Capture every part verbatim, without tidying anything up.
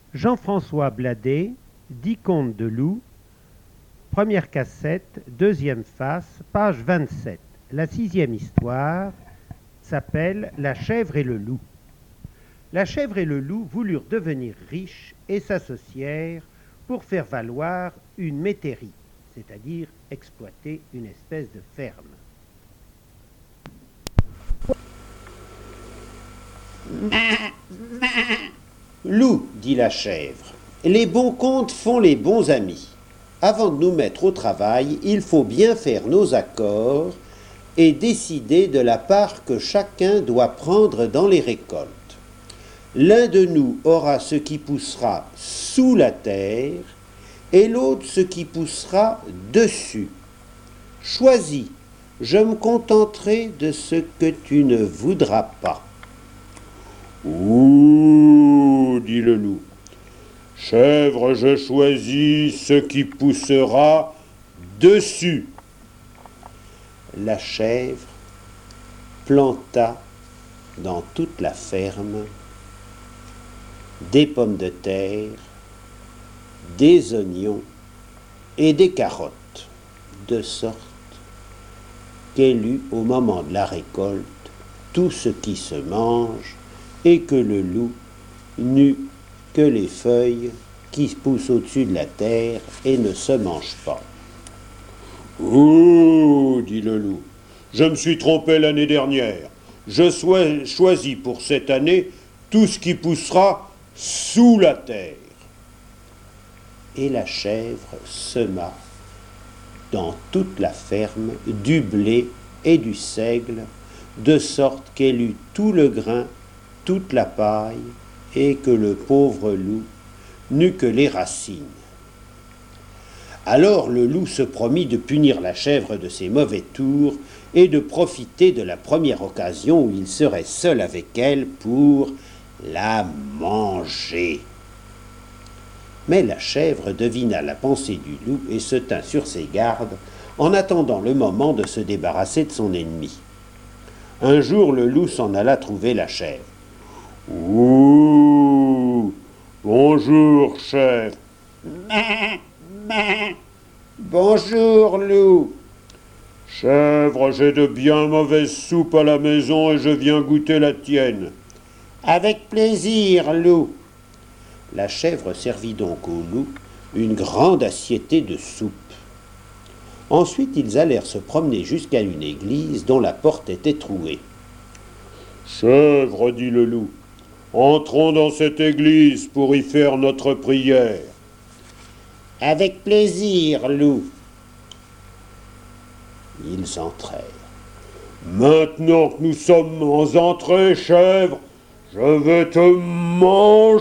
Jean-François Bladet, dix contes de loup, première cassette, deuxième face, page vingt-sept. La sixième histoire s'appelle La chèvre et le loup. La chèvre et le loup voulurent devenir riches et s'associèrent pour faire valoir une métairie, c'est-à-dire exploiter une espèce de ferme. Loup, dit la chèvre, les bons comptes font les bons amis. Avant de nous mettre au travail, il faut bien faire nos accords et décider de la part que chacun doit prendre dans les récoltes. L'un de nous aura ce qui poussera sous la terre et l'autre ce qui poussera dessus. Choisis, je me contenterai de ce que tu ne voudras pas. Ouh, dit le loup, chèvre, je choisis ce qui poussera dessus. La chèvre planta dans toute la ferme des pommes de terre, des oignons et des carottes, de sorte qu'elle eut au moment de la récolte tout ce qui se mange et que le loup n'eut que les feuilles qui poussent au-dessus de la terre et ne se mangent pas. « Ouh, dit le loup, je me suis trompé l'année dernière. Je choisis pour cette année tout ce qui poussera sous la terre. » Et la chèvre sema dans toute la ferme du blé et du seigle, de sorte qu'elle eut tout le grain, toute la paille, et que le pauvre loup n'eut que les racines. Alors le loup se promit de punir la chèvre de ses mauvais tours et de profiter de la première occasion où il serait seul avec elle pour la manger. Mais la chèvre devina la pensée du loup et se tint sur ses gardes en attendant le moment de se débarrasser de son ennemi. Un jour, le loup s'en alla trouver la chèvre. « Ouh, bonjour, chèvre. »« Bonjour, loup. »« Chèvre, j'ai de bien mauvaises soupes à la maison et je viens goûter la tienne. »« Avec plaisir, loup. » La chèvre servit donc au loup une grande assiette de soupe. Ensuite, ils allèrent se promener jusqu'à une église dont la porte était trouée. « Chèvre, dit le loup, entrons dans cette église pour y faire notre prière. »« Avec plaisir, loup. » Ils entrèrent. « Maintenant que nous sommes entrés, chèvre, je veux te manger. »«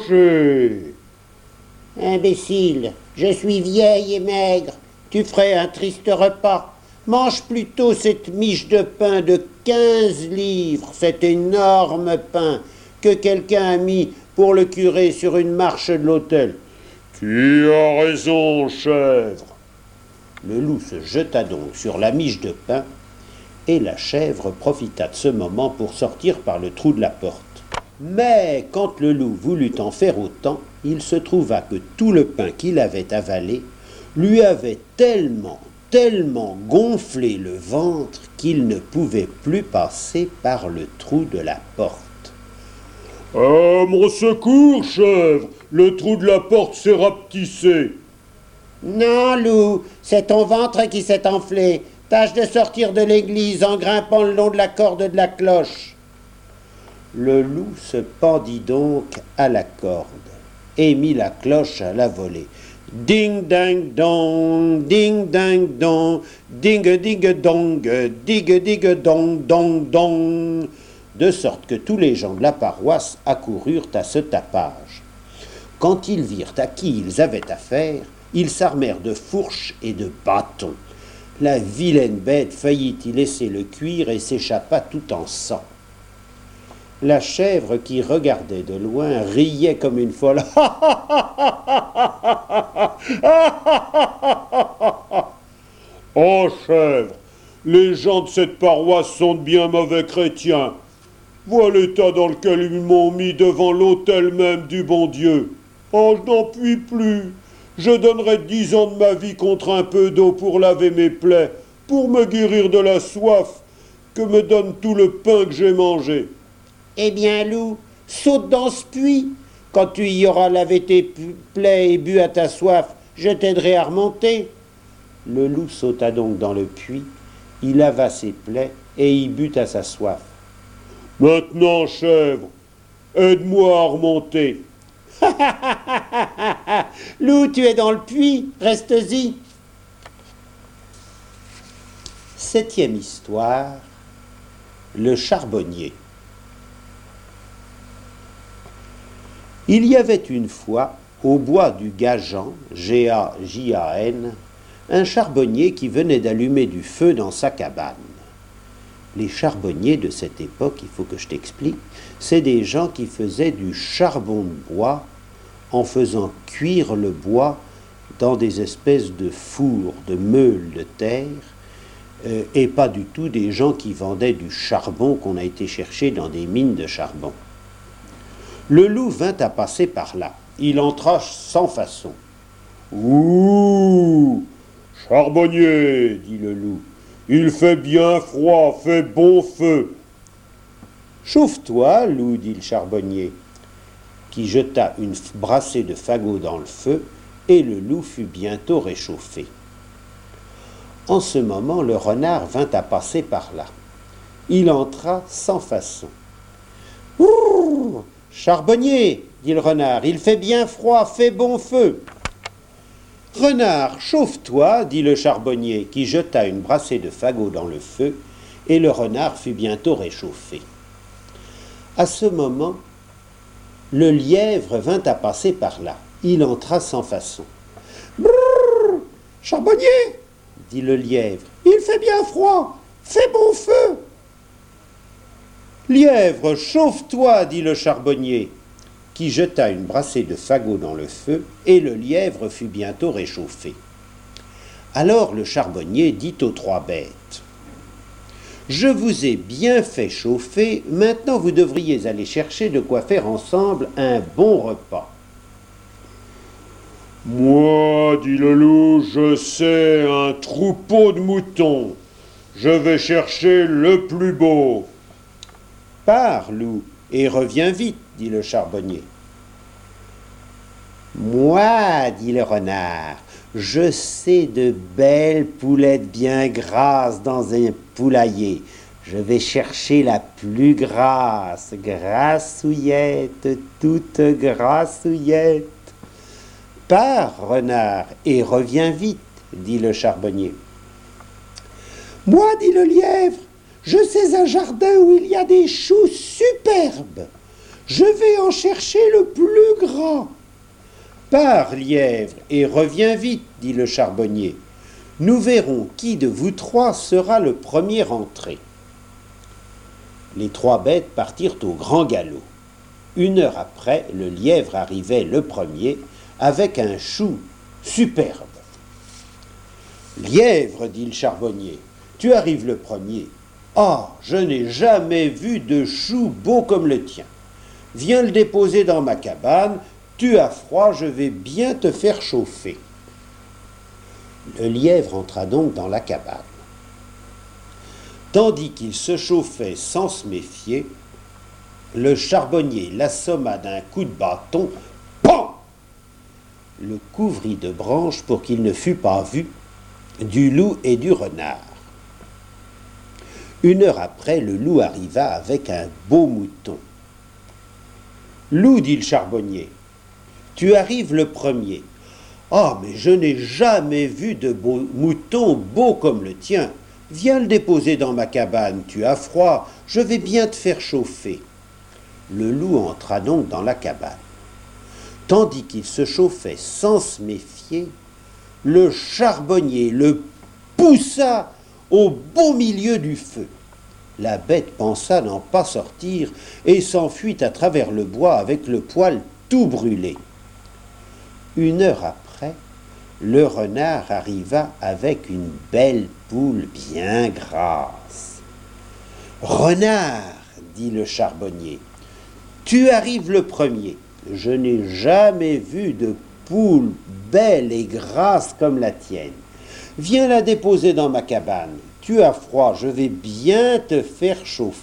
Imbécile, je suis vieille et maigre, tu ferais un triste repas. Mange plutôt cette miche de pain de quinze livres, cet énorme pain que quelqu'un a mis pour le curé sur une marche de l'autel. »« Tu as raison, chèvre. » Le loup se jeta donc sur la miche de pain et la chèvre profita de ce moment pour sortir par le trou de la porte. Mais quand le loup voulut en faire autant, il se trouva que tout le pain qu'il avait avalé lui avait tellement, tellement gonflé le ventre qu'il ne pouvait plus passer par le trou de la porte. « À mon secours, chèvre, le trou de la porte s'est rapetissé. »« Non, loup, c'est ton ventre qui s'est enflé. Tâche de sortir de l'église en grimpant le long de la corde de la cloche. » Le loup se pendit donc à la corde et mit la cloche à la volée. Ding ding dong, ding ding dong, ding ding dong, ding ding dong dong dong, de sorte que tous les gens de la paroisse accoururent à ce tapage. Quand ils virent à qui ils avaient affaire, ils s'armèrent de fourches et de bâtons. La vilaine bête faillit y laisser le cuir et s'échappa tout en sang. La chèvre, qui regardait de loin, riait comme une folle. « Oh, chèvre, les gens de cette paroisse sont de bien mauvais chrétiens. Vois l'état dans lequel ils m'ont mis devant l'autel même du bon Dieu. Oh, je n'en puis plus. Je donnerais dix ans de ma vie contre un peu d'eau pour laver mes plaies, pour me guérir de la soif que me donne tout le pain que j'ai mangé. Eh bien, loup, saute dans ce puits. Quand tu y auras lavé tes plaies et bu à ta soif, je t'aiderai à remonter. Le loup sauta donc dans le puits, il lava ses plaies et y but à sa soif. Maintenant, chèvre, aide-moi à remonter. Loup, tu es dans le puits, reste-y. Septième histoire, le charbonnier. Il y avait une fois, au bois du Gajan, G A J A N, un charbonnier qui venait d'allumer du feu dans sa cabane. Les charbonniers de cette époque, il faut que je t'explique, c'est des gens qui faisaient du charbon de bois en faisant cuire le bois dans des espèces de fours, de meules de terre, euh, et pas du tout des gens qui vendaient du charbon qu'on a été chercher dans des mines de charbon. Le loup vint à passer par là. Il entra sans façon. « Ouh, charbonnier, dit le loup, il fait bien froid, fait bon feu. »« Chauffe-toi, loup, dit le charbonnier, qui jeta une brassée de fagots dans le feu, et le loup fut bientôt réchauffé. En ce moment, le renard vint à passer par là. Il entra sans façon. « Ouh, charbonnier, dit le renard, il fait bien froid, fait bon feu. »« Renard, chauffe-toi, dit le charbonnier, qui jeta une brassée de fagots dans le feu, et le renard fut bientôt réchauffé. À ce moment, le lièvre vint à passer par là. Il entra sans façon. « Brrr, charbonnier, dit le lièvre, il fait bien froid, fait bon feu. »« Lièvre, chauffe-toi, dit le charbonnier, qui jeta une brassée de fagots dans le feu, et le lièvre fut bientôt réchauffé. Alors le charbonnier dit aux trois bêtes, « Je vous ai bien fait chauffer, maintenant vous devriez aller chercher de quoi faire ensemble un bon repas. »« Moi, dit le loup, je sais un troupeau de moutons, je vais chercher le plus beau. »« Pars, loup, et reviens vite, dit le charbonnier. »« Moi, dit le renard, je sais de belles poulettes bien grasses dans un poulailler. Je vais chercher la plus grasse, grassouillette, toute grassouillette. »« Pars, renard, et reviens vite, dit le charbonnier. »« Moi, dit le lièvre, je sais un jardin où il y a des choux superbes. Je vais en chercher le plus grand. »« Pars, lièvre, et reviens vite, dit le charbonnier. Nous verrons qui de vous trois sera le premier entré. » Les trois bêtes partirent au grand galop. Une heure après, le lièvre arrivait le premier avec un chou superbe. « Lièvre, dit le charbonnier, tu arrives le premier. Ah, je n'ai jamais vu de chou beau comme le tien. Viens le déposer dans ma cabane. Tu as froid, je vais bien te faire chauffer. » Le lièvre entra donc dans la cabane. Tandis qu'il se chauffait sans se méfier, le charbonnier l'assomma d'un coup de bâton, pan! Le couvrit de branches pour qu'il ne fût pas vu du loup et du renard. Une heure après, le loup arriva avec un beau mouton. « Loup, dit le charbonnier, tu arrives le premier. Ah, mais je n'ai jamais vu de beau mouton beau comme le tien. Viens le déposer dans ma cabane, tu as froid, je vais bien te faire chauffer. » Le loup entra donc dans la cabane. Tandis qu'il se chauffait sans se méfier, le charbonnier le poussa au beau milieu du feu. La bête pensa n'en pas sortir et s'enfuit à travers le bois avec le poil tout brûlé. Une heure après, le renard arriva avec une belle poule bien grasse. « Renard, dit le charbonnier, tu arrives le premier. Je n'ai jamais vu de poule belle et grasse comme la tienne. Viens la déposer dans ma cabane. Tu as froid, je vais bien te faire chauffer. »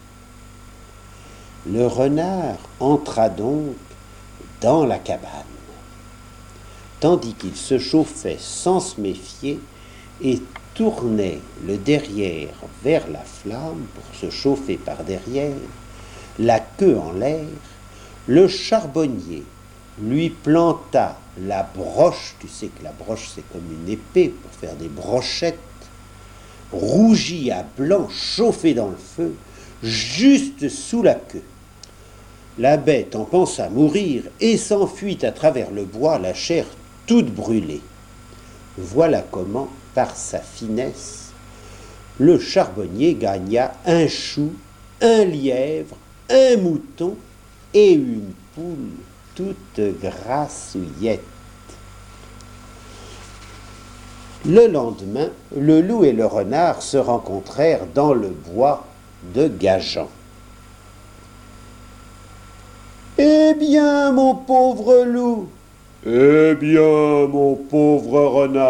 Le renard entra donc dans la cabane. Tandis qu'il se chauffait sans se méfier et tournait le derrière vers la flamme pour se chauffer par derrière, la queue en l'air, le charbonnier lui planta la broche, tu sais que la broche c'est comme une épée pour faire des brochettes, rougie à blanc, chauffée dans le feu, juste sous la queue. La bête en pensa mourir et s'enfuit à travers le bois, la chair toute brûlée. Voilà comment, par sa finesse, le charbonnier gagna un chou, un lièvre, un mouton et une poule toute grassouillette. Le lendemain, le loup et le renard se rencontrèrent dans le bois de Gajan. « Eh bien, mon pauvre loup !»« Eh bien, mon pauvre renard !»«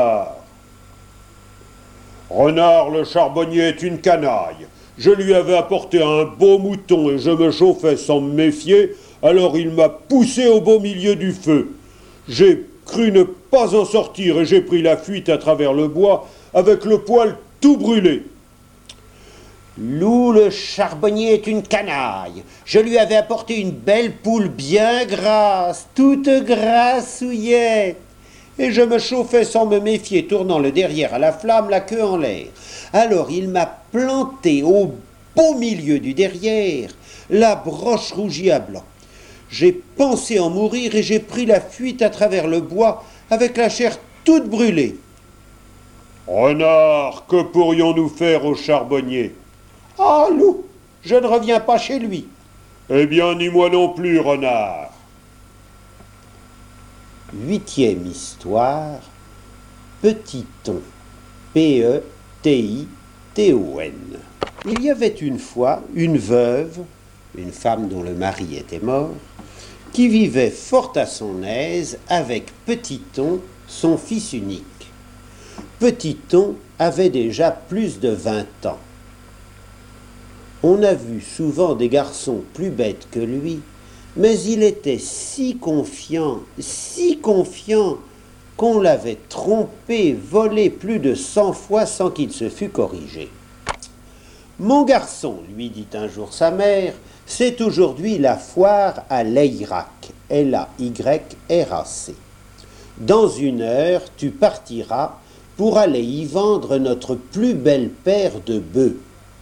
Renard, le charbonnier est une canaille. Je lui avais apporté un beau mouton et je me chauffais sans me méfier, alors il m'a poussé au beau milieu du feu. J'ai cru ne pas en sortir et j'ai pris la fuite à travers le bois avec le poil tout brûlé. »« Loup, le charbonnier est une canaille. Je lui avais apporté une belle poule bien grasse, toute grassouillette. Et je me chauffais sans me méfier, tournant le derrière à la flamme, la queue en l'air. Alors il m'a planté au beau milieu du derrière, la broche rougie à blanc. J'ai pensé en mourir et j'ai pris la fuite à travers le bois avec la chair toute brûlée. »« Renard, que pourrions-nous faire au charbonnier ?»« Ah, loup, je ne reviens pas chez lui. »« Eh bien, ni moi non plus, renard. » Huitième histoire, Petit-on, P E T I T O N. Il y avait une fois une veuve, une femme dont le mari était mort, qui vivait fort à son aise avec Petit-on, son fils unique. Petit-on avait déjà plus de vingt ans. On a vu souvent des garçons plus bêtes que lui, mais il était si confiant, si confiant, qu'on l'avait trompé, volé plus de cent fois sans qu'il se fût corrigé. « Mon garçon, lui dit un jour sa mère, c'est aujourd'hui la foire à Layrac, L A Y R A C. Dans une heure, tu partiras pour aller y vendre notre plus belle paire de bœufs.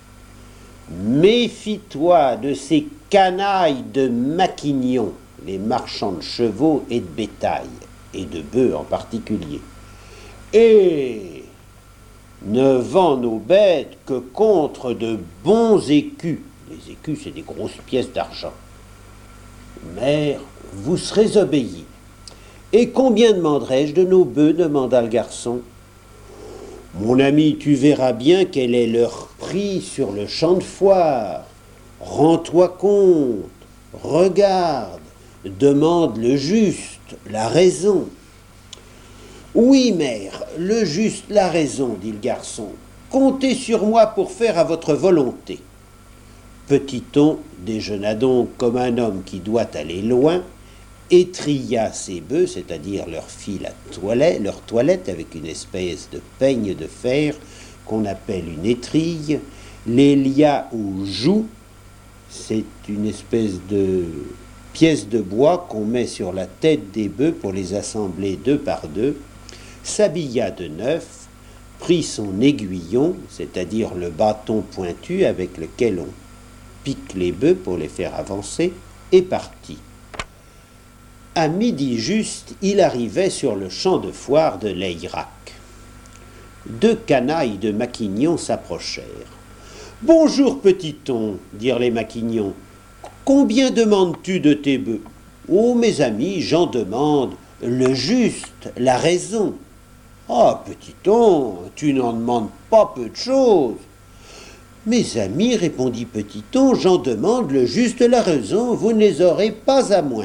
Méfie-toi de ces canailles de maquignons, les marchands de chevaux et de bétail, et de bœufs en particulier. Et ne vends nos bêtes que contre de bons écus. » Les écus, c'est des grosses pièces d'argent. « Mère, vous serez obéis. »« Et combien demanderai-je de nos bœufs ?» demanda le garçon. « Mon ami, tu verras bien quel est leur prix sur le champ de foire. Rends-toi compte, regarde, demande le juste, la raison. »« Oui, mère, le juste, la raison, dit le garçon. Comptez sur moi pour faire à votre volonté. » Petit-on déjeuna donc comme un homme qui doit aller loin, étrilla ses bœufs, c'est-à-dire leur fit la toilette, leur toilette avec une espèce de peigne de fer qu'on appelle une étrille, les lia aux joues, c'est une espèce de pièce de bois qu'on met sur la tête des bœufs pour les assembler deux par deux, s'habilla de neuf, prit son aiguillon, c'est-à-dire le bâton pointu avec lequel on pique les bœufs pour les faire avancer, et partit. À midi juste, il arrivait sur le champ de foire de Layrac. Deux canailles de maquignons s'approchèrent. « Bonjour, Petit-on, dirent les maquignons. Combien demandes-tu de tes bœufs ? » ?»« Oh, mes amis, j'en demande le juste, la raison. »« Ah, Petit-on, tu n'en demandes pas peu de choses. »« Mes amis, répondit Petit-on, j'en demande le juste, la raison, vous ne les aurez pas à moins. »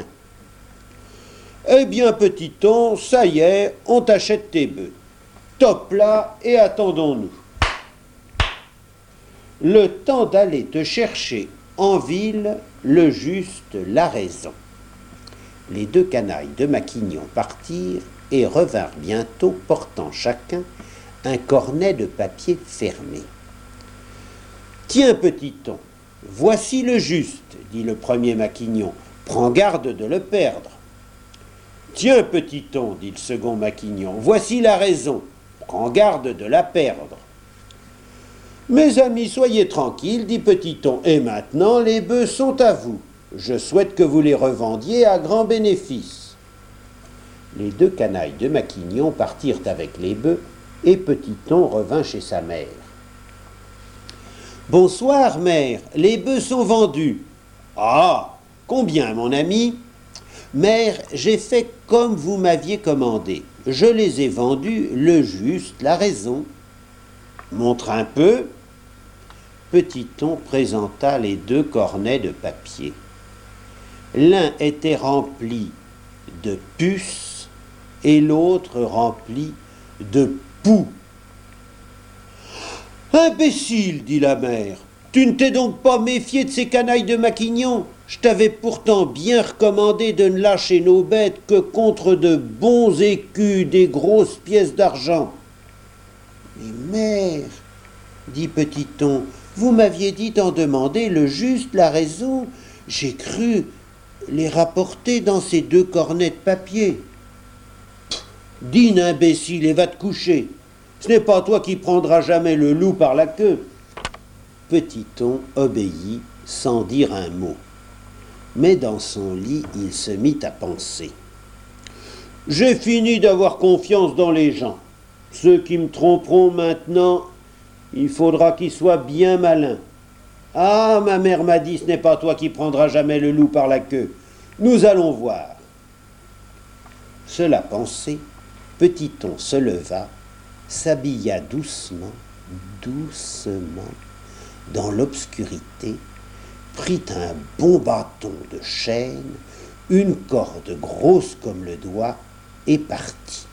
Eh bien, petit thon, ça y est, on t'achète tes bœufs. Top là et attendons-nous. Le temps d'aller te chercher en ville le juste, la raison. Les deux canailles de Maquignon partirent et revinrent bientôt portant chacun un cornet de papier fermé. « Tiens, petit thon, voici le juste, dit le premier Maquignon, prends garde de le perdre. Tiens, petit thon, dit le second Maquignon, voici la raison, prends garde de la perdre. Mes amis, soyez tranquilles, dit petit thon, et maintenant les bœufs sont à vous. Je souhaite que vous les revendiez à grand bénéfice. Les deux canailles de Maquignon partirent avec les bœufs, et petit thon revint chez sa mère. « Bonsoir, mère, les bœufs sont vendus. »« Ah, combien, mon ami ?»« Mère, j'ai fait comme vous m'aviez commandé. Je les ai vendus, le juste, la raison. »« Montre un peu. » Petit thon présenta les deux cornets de papier. L'un était rempli de puces et l'autre rempli de poux. « Imbécile, dit la mère, tu ne t'es donc pas méfié de ces canailles de Maquignon? Je t'avais pourtant bien recommandé de ne lâcher nos bêtes que contre de bons écus, des grosses pièces d'argent. »« Mais mère, dit petit thon, vous m'aviez dit d'en demander le juste, la raison. J'ai cru les rapporter dans ces deux cornets de papier. »« Dîne, imbécile, et va te coucher. Ce n'est pas toi qui prendras jamais le loup par la queue. » Petit thon obéit sans dire un mot. Mais dans son lit, il se mit à penser. « J'ai fini d'avoir confiance dans les gens. Ceux qui me tromperont maintenant, il faudra qu'ils soient bien malins. Ah, ma mère m'a dit, ce n'est pas toi qui prendras jamais le loup par la queue. Nous allons voir. » Cela pensé, petit thon se leva, s'habilla doucement, doucement, dans l'obscurité, prit un bon bâton de chêne, une corde grosse comme le doigt, et partit.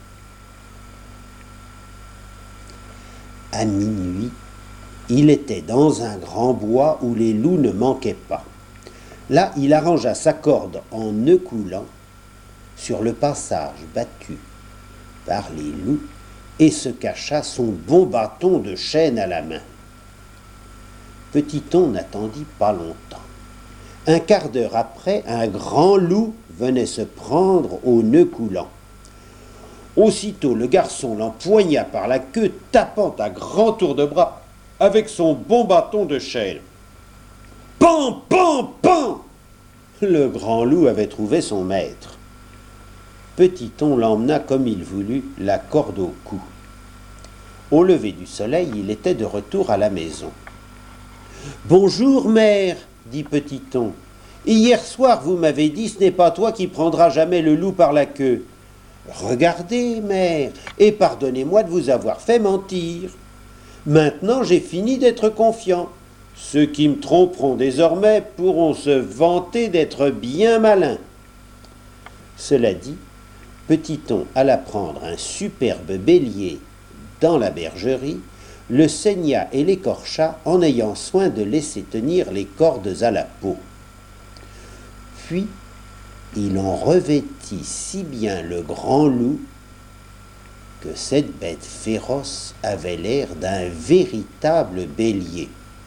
À minuit, il était dans un grand bois où les loups ne manquaient pas. Là, il arrangea sa corde en nœud coulant sur le passage battu par les loups et se cacha son bon bâton de chêne à la main. Petit thon n'attendit pas longtemps. Un quart d'heure après, un grand loup venait se prendre au nœud coulant. Aussitôt, le garçon l'empoigna par la queue, tapant à grands tours de bras avec son bon bâton de chêne. Pan, pan, pan! Le grand loup avait trouvé son maître. Petit thon l'emmena comme il voulut, la corde au cou. Au lever du soleil, il était de retour à la maison. « Bonjour, mère, dit petit thon. Hier soir, vous m'avez dit, ce n'est pas toi qui prendras jamais le loup par la queue. Regardez, mère, et pardonnez-moi de vous avoir fait mentir. Maintenant, j'ai fini d'être confiant. Ceux qui me tromperont désormais pourront se vanter d'être bien malins. » Cela dit, petit thon alla prendre un superbe bélier dans la bergerie, le saigna et l'écorcha en ayant soin de laisser tenir les cordes à la peau. Puis, il en revêtit si bien le grand loup que cette bête féroce avait l'air d'un véritable bélier.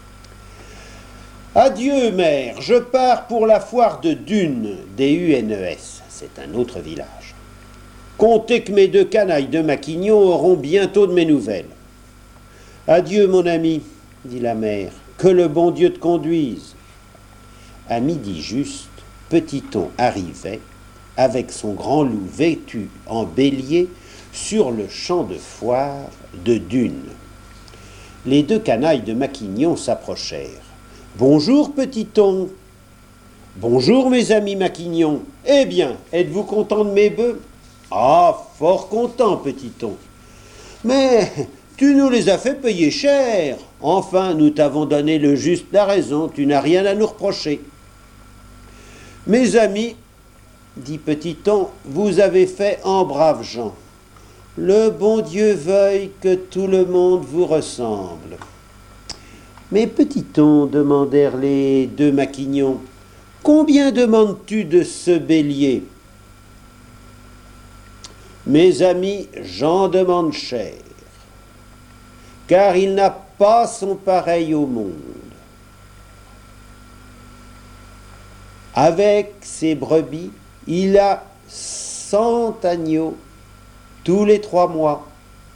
« Adieu, mère, je pars pour la foire de Dunes, D U N E S, c'est un autre village. Comptez que mes deux canailles de Maquignon auront bientôt de mes nouvelles. »« Adieu, mon ami, dit la mère, que le bon Dieu te conduise. » À midi juste, petit thon arrivait, avec son grand loup vêtu en bélier, sur le champ de foire de Dunes. Les deux canailles de Maquignon s'approchèrent. « Bonjour, petit thon. »« Bonjour, mes amis Maquignon. Eh bien, êtes-vous content de mes bœufs ?»« Ah, fort content, petit thon. Mais tu nous les as fait payer cher. Enfin, nous t'avons donné le juste la raison, tu n'as rien à nous reprocher. Mes amis, dit Petiton, vous avez fait en braves gens. Le bon Dieu veuille que tout le monde vous ressemble. Mais Petiton, demandèrent les deux maquignons, combien demandes-tu de ce bélier? Mes amis, j'en demande cher, car il n'a pas son pareil au monde. Avec ses brebis, il a cent agneaux tous les trois mois.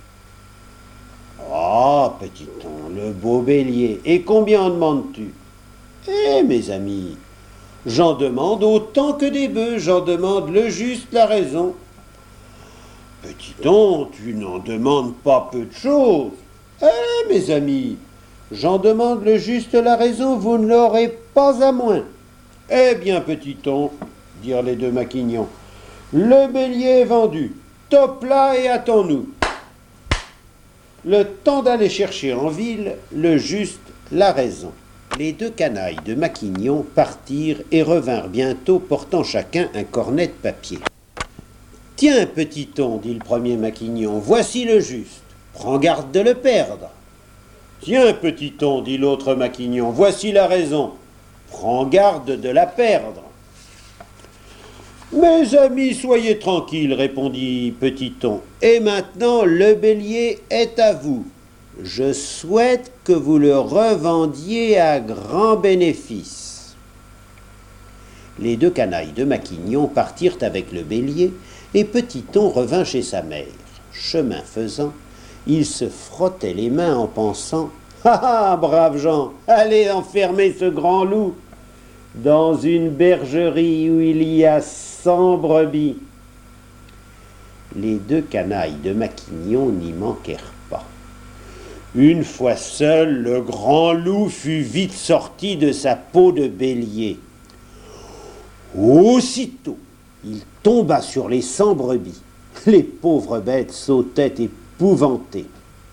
Ah, Petiton, le beau bélier, et combien en demandes-tu? Eh, mes amis, j'en demande autant que des bœufs, j'en demande le juste, la raison. Petiton, tu n'en demandes pas peu de choses. Eh, mes amis, j'en demande le juste, la raison, vous ne l'aurez pas à moins. Eh bien, Petiton, dirent les deux maquignons, le bélier est vendu, top là et attends-nous. Le temps d'aller chercher en ville le juste, la raison. Les deux canailles de Maquignon partirent et revinrent bientôt portant chacun un cornet de papier. « Tiens, Petiton, dit le premier Maquignon, voici le juste. Prends garde de le perdre. »« Tiens, Petiton, dit l'autre Maquignon, voici la raison. Prends garde de la perdre. »« Mes amis, soyez tranquilles, répondit Petiton. Et maintenant, le bélier est à vous. Je souhaite que vous le revendiez à grand bénéfice. » Les deux canailles de Maquignon partirent avec le bélier, et Petiton revint chez sa mère. Chemin faisant, il se frottait les mains en pensant « Ah, ah, braves gens, allez enfermer ce grand loup dans une bergerie où il y a cent brebis. » Les deux canailles de Maquignon n'y manquèrent pas. Une fois seul, le grand loup fut vite sorti de sa peau de bélier. Aussitôt, il tomba sur les cent brebis. Les pauvres bêtes sautaient épouvantées.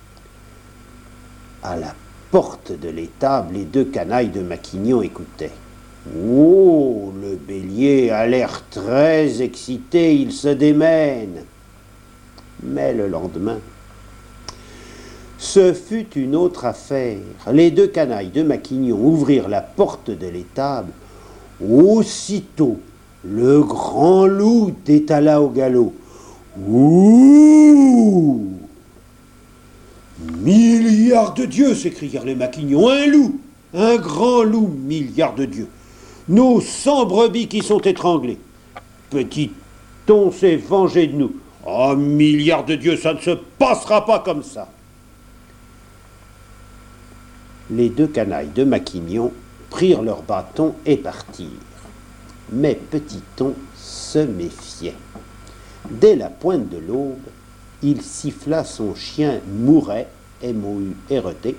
À la porte de l'étable, les deux canailles de Maquignon écoutaient. Oh, le bélier a l'air très excité, il se démène. Mais le lendemain, ce fut une autre affaire. Les deux canailles de Maquignon ouvrirent la porte de l'étable. Aussitôt, le grand loup détala au galop. Ouh! Milliards de dieux, s'écrièrent les Maquignons. Un loup, un grand loup, milliards de dieux. Nos cent brebis qui sont étranglées. Petiton s'est vengé de nous. Oh, milliards de dieux, ça ne se passera pas comme ça. Les deux canailles de Maquignon prirent leurs bâtons et partirent. Mais Petiton se méfiait. Dès la pointe de l'aube, il siffla son chien Mouret, M O U R E T,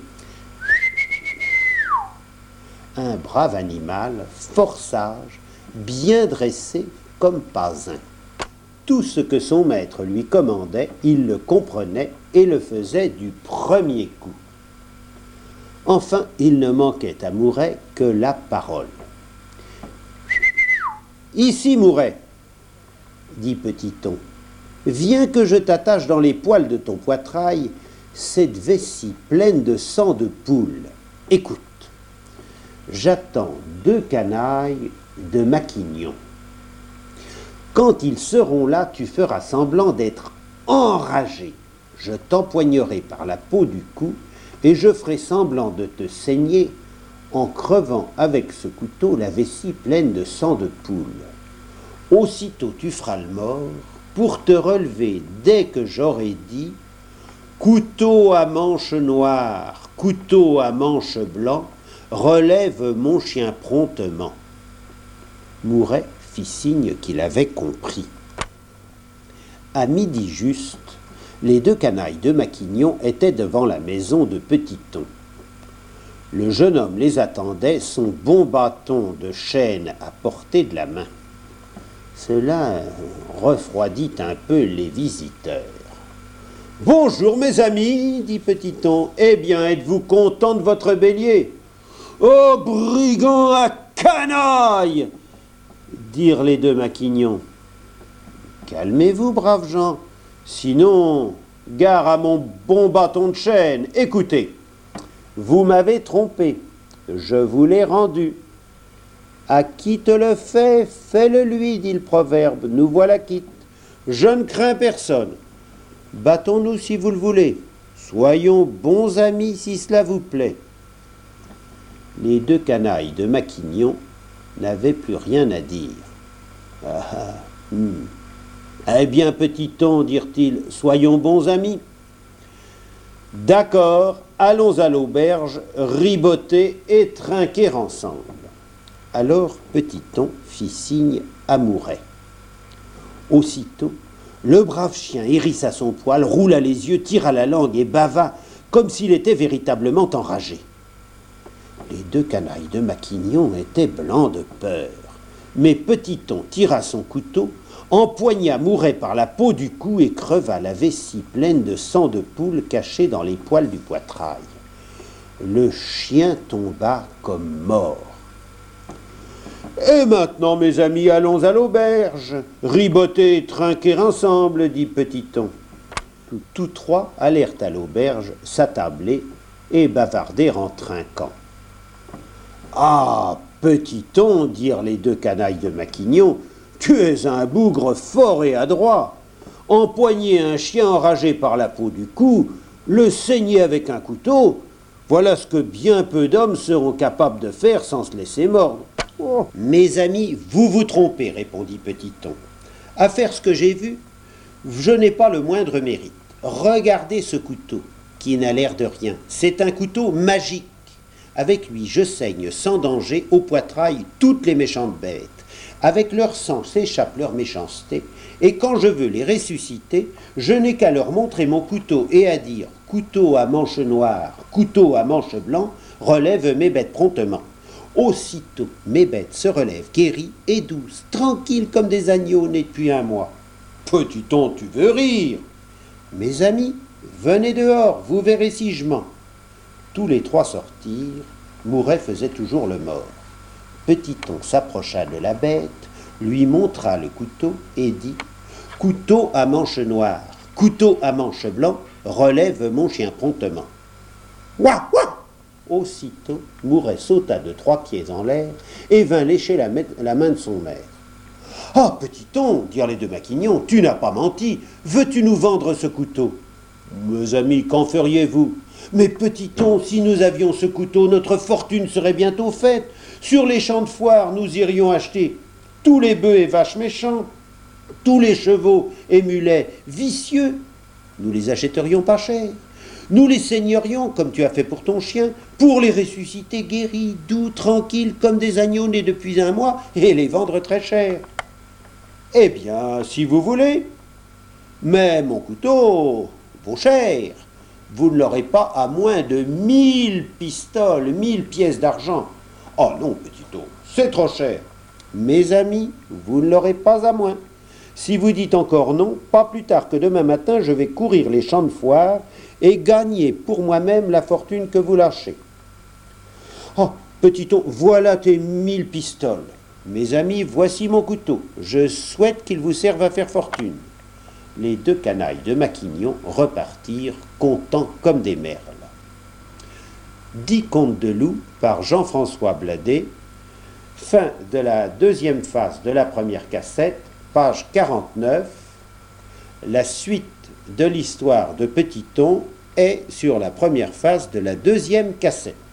un brave animal, fort sage, bien dressé comme pas un. Tout ce que son maître lui commandait, il le comprenait et le faisait du premier coup. Enfin, il ne manquait à Mouret que la parole. « Ici, Mouret, dit Petiton, viens que je t'attache dans les poils de ton poitrail cette vessie pleine de sang de poule. Écoute, j'attends deux canailles de Maquignon. Quand ils seront là, tu feras semblant d'être enragé. Je t'empoignerai par la peau du cou et je ferai semblant de te saigner en crevant avec ce couteau la vessie pleine de sang de poule. Aussitôt tu feras le mort pour te relever dès que j'aurai dit « Couteau à manche noire, couteau à manche blanc, relève mon chien promptement. » Mouret fit signe qu'il avait compris. À midi juste, les deux canailles de Maquignon étaient devant la maison de Petiton. Le jeune homme les attendait, son bon bâton de chêne à portée de la main. Cela refroidit un peu les visiteurs. « Bonjour mes amis, dit Petiton. Eh bien, êtes-vous contents de votre bélier? »« Oh, brigand à canaille !» dirent les deux Maquignons. Calmez-vous, braves gens. Sinon, gare à mon bon bâton de chêne. Écoutez, vous m'avez trompé. Je vous l'ai rendu. À qui te le fait, fais-le lui, dit le proverbe. Nous voilà quittes. Je ne crains personne. Battons-nous si vous le voulez. Soyons bons amis si cela vous plaît. Les deux canailles de Maquignon n'avaient plus rien à dire. Ah, ah, hmm. Eh bien, petit-on, dirent-ils, soyons bons amis. D'accord, allons à l'auberge, riboter et trinquer ensemble. Alors Petit-on fit signe à Mouret. Aussitôt, le brave chien hérissa son poil, roula les yeux, tira la langue et bava comme s'il était véritablement enragé. Les deux canailles de Maquignon étaient blancs de peur, mais Petit-on tira son couteau, empoigna Mouret par la peau du cou et creva la vessie pleine de sang de poule cachée dans les poils du poitrail. Le chien tomba comme mort. « Et maintenant, mes amis, allons à l'auberge, riboter et trinquer ensemble, dit Petit-on. » Tous trois allèrent à l'auberge s'attabler et bavarder en trinquant. « Ah, Petit-on, dirent les deux canailles de Maquignon, tu es un bougre fort et adroit. Empoigner un chien enragé par la peau du cou, le saigner avec un couteau, voilà ce que bien peu d'hommes seront capables de faire sans se laisser mordre. » Oh, mes amis, vous vous trompez, répondit Petit-on. À faire ce que j'ai vu, je n'ai pas le moindre mérite. Regardez ce couteau, qui n'a l'air de rien. C'est un couteau magique. Avec lui, je saigne sans danger au poitrail toutes les méchantes bêtes. Avec leur sang s'échappe leur méchanceté, et quand je veux les ressusciter, je n'ai qu'à leur montrer mon couteau et à dire « couteau à manche noire, couteau à manche blanc, relève mes bêtes promptement ». Aussitôt, mes bêtes se relèvent guéries et douces, tranquilles comme des agneaux nés depuis un mois. Petit-on, tu veux rire? Mes amis, venez dehors, vous verrez si je mens. Tous les trois sortirent, Mouret faisait toujours le mort. Petit-on s'approcha de la bête, lui montra le couteau et dit « Couteau à manche noire, couteau à manche blanc, relève mon chien promptement. » Ouah, ouah! Aussitôt, Mouret sauta de trois pieds en l'air et vint lécher la, la main de son maître. « Ah, Petit-on, dirent les deux Maquignons, tu n'as pas menti. Veux-tu nous vendre ce couteau ?»« Mes amis, qu'en feriez-vous ?»« Mais Petit-on, si nous avions ce couteau, notre fortune serait bientôt faite. Sur les champs de foire, nous irions acheter tous les bœufs et vaches méchants, tous les chevaux et mulets vicieux. Nous les achèterions pas cher. Nous les saignerions, comme tu as fait pour ton chien, pour les ressusciter guéris, doux, tranquilles, comme des agneaux nés depuis un mois, et les vendre très cher. Eh bien, si vous voulez, mais mon couteau vaut cher. Vous ne l'aurez pas à moins de mille pistoles, mille pièces d'argent. Oh non, Petit-on, c'est trop cher. Mes amis, vous ne l'aurez pas à moins. Si vous dites encore non, pas plus tard que demain matin, je vais courir les champs de foire et gagner pour moi-même la fortune que vous lâchez. Oh, Petit-on, voilà tes mille pistoles. Mes amis, voici mon couteau. Je souhaite qu'il vous serve à faire fortune. Les deux canailles de Maquignon repartirent contents comme des merles. Dix contes de loups par Jean-François Bladet. Fin de la deuxième phase de la première cassette, page quarante-neuf. La suite de l'histoire de Petit-on est sur la première phase de la deuxième cassette.